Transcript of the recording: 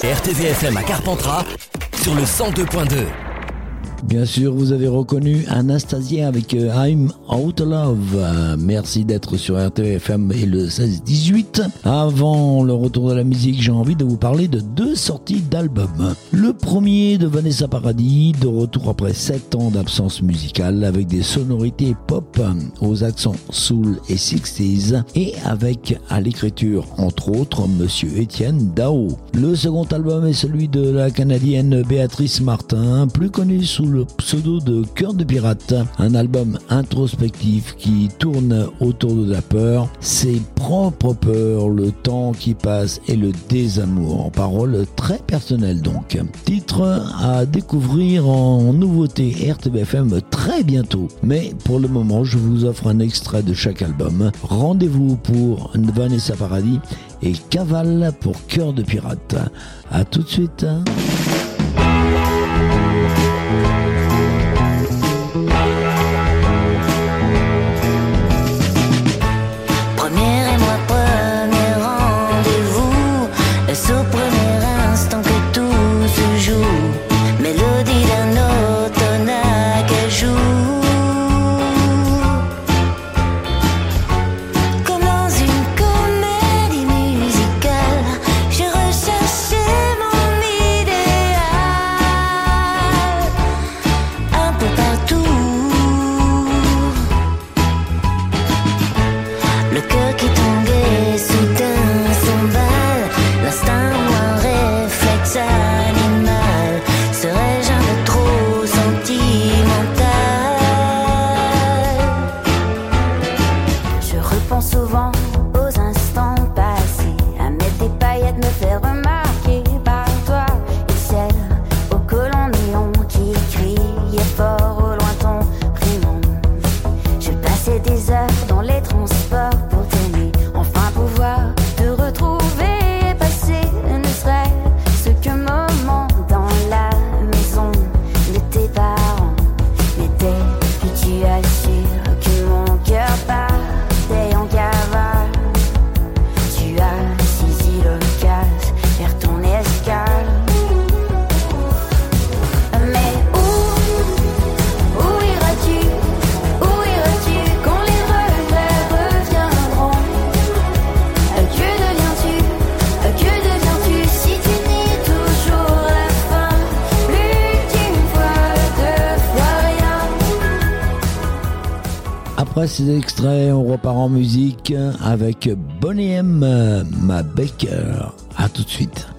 RTVFM à Carpentras sur le 102.2. Bien sûr, vous avez reconnu Anastasia avec I'm Out of Love. Merci d'être sur RTVFM et le 16-18. Avant le retour de la musique, j'ai envie de vous parler de deux sorties d'albums. Le premier de Vanessa Paradis, de retour après 7 ans d'absence musicale, avec des sonorités pop aux accents soul et 60s, et avec à l'écriture, entre autres, Monsieur Étienne Dao. Le second album est celui de la Canadienne Béatrice Martin, plus connue sous le pseudo de Cœur de Pirate, un album introspectif qui tourne autour de la peur, ses propres peurs, le temps qui passe et le désamour. Paroles très personnelles donc. Titre à découvrir en nouveauté RTBFM très bientôt. Mais pour le moment, je vous offre un extrait de chaque album. Rendez-vous pour Vanessa Paradis et Cavale pour Cœur de Pirate. À tout de suite. Après ces extraits, on repart en musique avec Boney M, Ma Baker. À tout de suite.